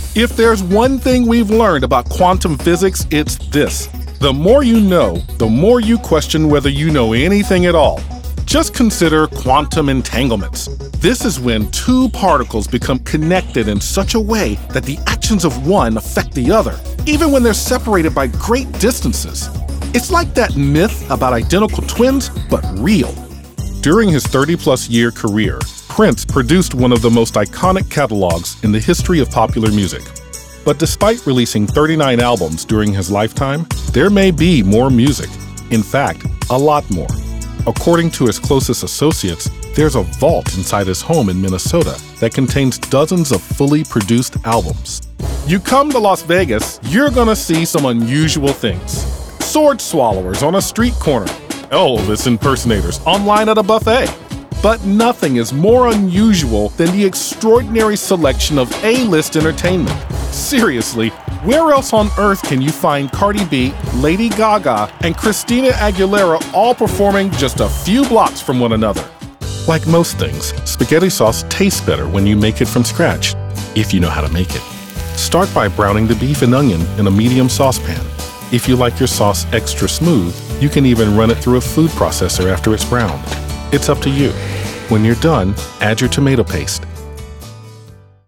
If there's one thing we've learned about quantum physics, it's this. The more you know, the more you question whether you know anything at all. Just consider quantum entanglements. This is when two particles become connected in such a way that the actions of one affect the other, even when they're separated by great distances. It's like that myth about identical twins, but real. During his 30-plus year career, Prince produced one of the most iconic catalogs in the history of popular music. But despite releasing 39 albums during his lifetime, there may be more music. In fact, a lot more. According to his closest associates, there's a vault inside his home in Minnesota that contains dozens of fully produced albums. You come to Las Vegas, you're gonna see some unusual things. Sword swallowers on a street corner, Elvis impersonators online at a buffet. But nothing is more unusual than the extraordinary selection of A-list entertainment. Seriously, where else on earth can you find Cardi B, Lady Gaga, and Christina Aguilera all performing just a few blocks from one another? Like most things, spaghetti sauce tastes better when you make it from scratch, if you know how to make it. Start by browning the beef and onion in a medium saucepan. If you like your sauce extra smooth, you can even run it through a food processor after it's browned. It's up to you. When you're done, add your tomato paste.